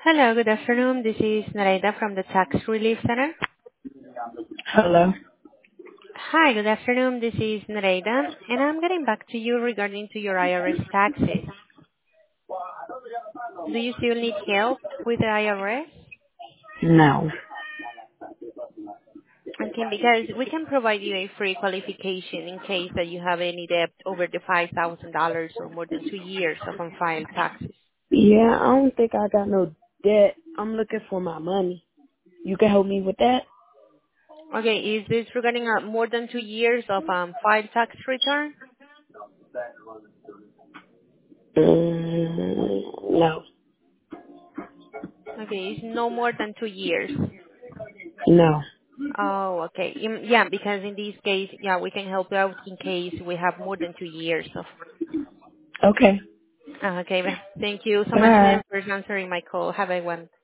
Hello, good afternoon. This is Nareda from the Tax Relief Center. Hello. Hi, good afternoon. This is Nareda, and I'm getting back to you regarding to your IRS taxes. Do you still need help with the IRS? No. Okay, because we can provide you a free qualification in case that you have any debt over the $5,000 or more than 2 years of unfiled taxes. Yeah, I don't think I got no debt. I'm looking for my money. You can help me with that? Okay, is this regarding more than 2 years of filed tax return? No. Okay, it's no more than 2 years. No. Oh, okay. Yeah, because in this case, yeah, we can help you out in case we have more than 2 years of. Okay. Okay, thank you so much, Bye. ma'am, for answering my call. Have a one.